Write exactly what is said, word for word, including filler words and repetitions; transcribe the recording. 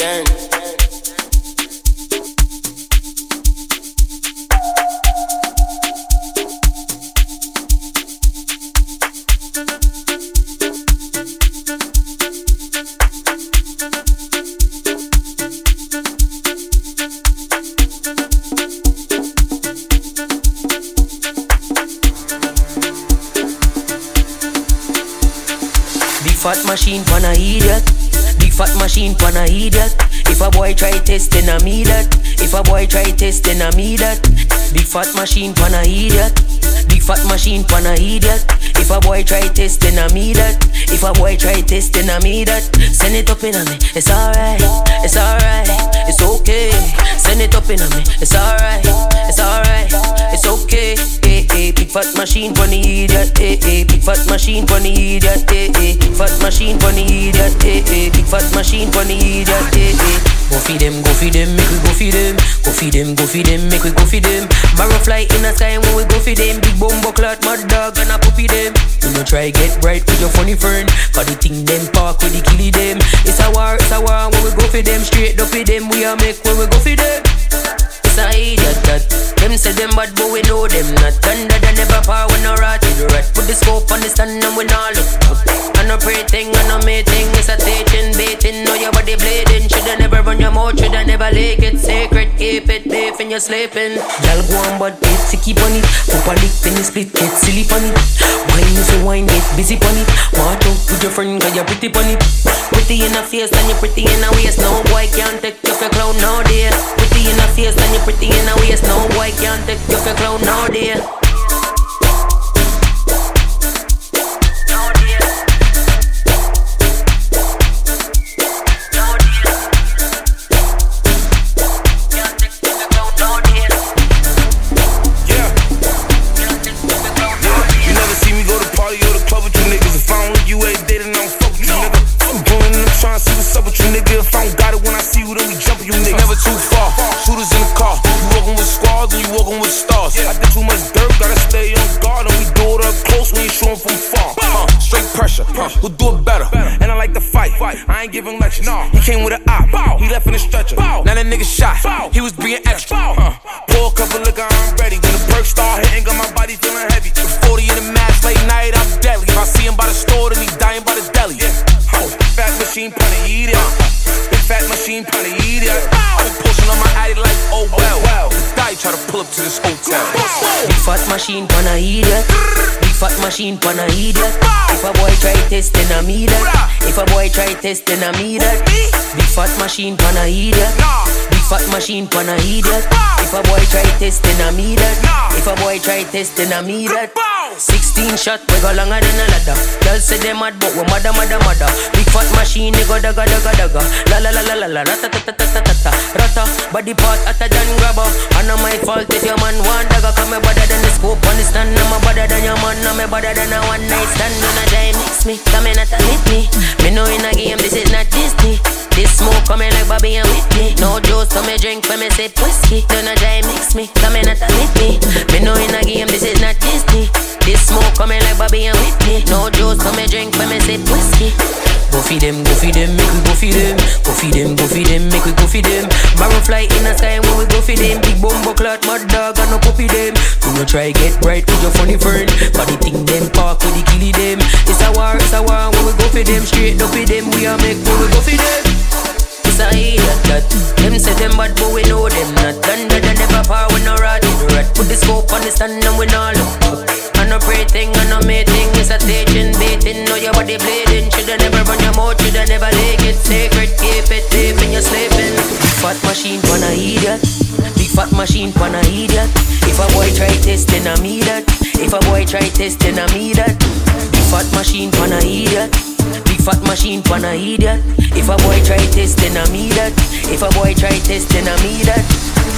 again. Fat machine pan a idiot. Big fat machine pan a idiot. If a boy try test then I me that. If a boy try test then I me that. Big fat machine pan a idiot. Big fat machine pan a idiot. If a boy try test then I me that. If a boy try test then I me that. Send it up in a me, it's alright, it's alright, it's okay. Send it up in a me, it's alright, it's alright, it's okay. Hey, hey, big fat machine pan a idiot. Hey, hey, big fat machine pan a idiot. Hey, hey, fat machine pan a idiot. Hey, hey, big fat machine pan a idiot. Hey, hey. Go feed them, go feed them, make we go feed them. Go feed them, go feed them, make we go feed them. Barrow fly in the sky when we go feed them. Big bumbo clot, mad dog and a puppy them. You know try get bright with your funny friend. Cause the thing them park with the killy them. It's a war, it's a war when we go feed them. Straight up with them, we a make when we go feed them. It's a idiot that. Them say them bad but we know them not. Thunder they never power when no rat in the rat. Put the scope on the stand and we not look up. And no pray thing and no may thing. It's a teaching, baiting, know your body bleeding. Shoulda never run your mouth, shoulda never lick it. Sacred, keep it safe when you're sleeping. Y'all go on but it's to keep on it. Pop a lick, then you split, get silly on it. Wine you so wine, get busy on it. March out with your friend cause you're pretty on it. Pretty in the face and you're pretty in the waist. No boy can't take you for clown nowadays. Pretty in the face and you're pretty in the waist. No boy can't take you for clown nowadays. Too far, shooters in the car. You walking with squads and you walking with stars. I did too much dirt, gotta stay on guard. And we do it up close, we ain't shooting from far. uh, Straight pressure, uh, we'll do it better. And I like to fight, I ain't giving lectures. He came with an op, he left in a stretcher. Now that nigga shot, he was being extra. uh, Pour a cup of liquor, I'm ready. When the perks start hitting, got my body feeling heavy. With forty in the match, late night, I'm deadly. If I see him by the store, then he dying by the deli. oh, Fat machine, punny, eat it. Big fat machine, punny, eat it. Pushing on my addy like, oh well, well. The guy try to pull up to this hotel. Big fat machine pan a idiot. Big fat machine pan a idiot. If a boy try test then I me that. If a boy try test then I me that. Big fat machine pan a idiot. Big fat machine pan a idiot. If a boy try test then I me that. If a boy try test then I me that. Sixteen shot we go longer than a ladder. Girls say they mad but we mother mother mother. Big fat machine they go daga daga daga. La la la la la la rata ta ta ta ta ta. Rata body part hotter than grabber. And not my fault if your man want dagger. Cause me better than the scope on the stand. I'm better than your man. I'm better than a one night stand. You know try mix me, come in at a hit me. Me know in a game this is not Disney. This smoke coming like Bobby and Whitney. No juice so me drink when me sip whiskey. Do not try mix me, come in at a hit me. Me know in a game this is not Disney. This smoke coming like Bobby and Whitney. No juice so me drink when me sip whiskey. Go feed them, go feed them, make we go feed them. Go feed them, go feed them, make we go feed them. Barrow fly in the sky when we go feed them. Big bumbo clot, mad dog and no puppy them. Do not try get bright with your funny friend. But the thing them park with the killy them. It's a war, it's a war when we go feed them. Straight up with them, we a make when we go feed them. It's a idiot that. Them say them bad but we know them not. Thunder they never power when no rat in the rat. Put the scope on the stand and we not look up. And no pray thing and no may thing. It's a teaching, baiting, know your body bleeding. Shoulda never run your mouth, shoulda never lick it. Sacred, keep it safe when you're sleeping. Big fat machine pan a idiot. Big fat machine pan a idiot. If a boy try test then I me that. If a boy try test then I me that. Big fat machine pan a idiot. Big fat machine pan a idiot. If a boy try test then I me that. If a boy try test then I me that.